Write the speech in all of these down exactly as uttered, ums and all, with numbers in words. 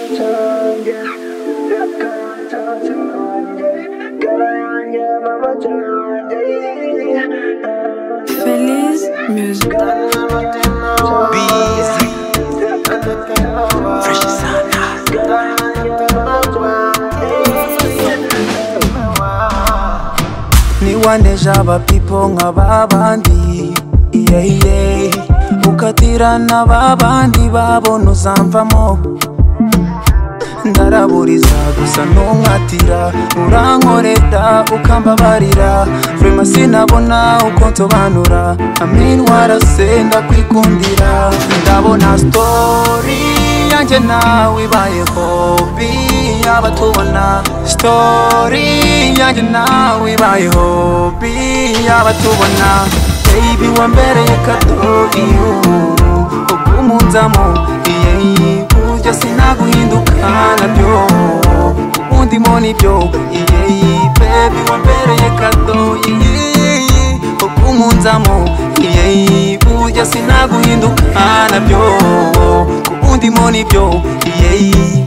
Feliz Music. Busy. Fresh Sana. Ni waneja aba people nk'ababandi, yeah yeah. Ukatirana babandi babona uzamvamo. Ndaraburiza gusa ntunkatira, urankorera ukambabarira. Vrema sinabona uko nsobanura, I mean warase ndakwikundira. Ndabona story yanjye nawe ibaye hobby y'abatubona. Story yanjye nawe ibaye hobby y'abatubona. Baby wambereye kado iyo ugumunzamo, yeah. Burya sinaguhinduka nabyo, undimo nibyo, yeah. Baby wambereye kado, yeah. Ugumunzamo, yeah. Burya sinaguhinduka nabyo, undimo nibyo, yeah.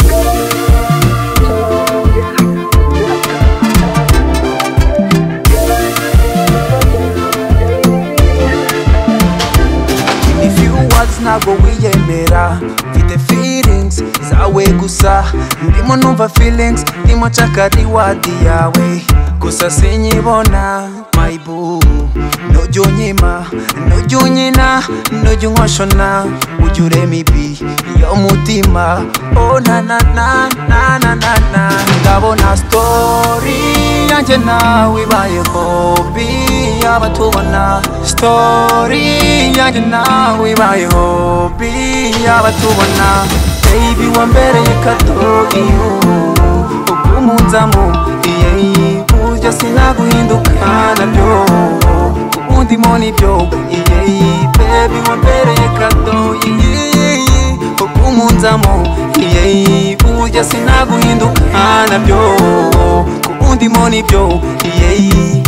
Ntabwo wiyemera, mfite feelings zawe gusa. Ndimo numva feelings, ndimo nshaka reward yawe gusa sinyibona. My boo, nujya unyima, nujya unyina, nujya unkoshona. Ujya urema ibi y'umutima, oh na na na na na na na. Ndabona story yanjye nawe ibaye hobby y'abatubona. Story yanjye nawe ibaye hobby y'abatubona. Baby wambereye kado iyo ugumunzamo, yeah. Burya sinaguhinduka nabyo, undimo nibyo, yeah. Baby wambereye kado, yeah. Ugumunzamo, yeah. Burya sinaguhinduka nabyo, undimo nibyo, yeah.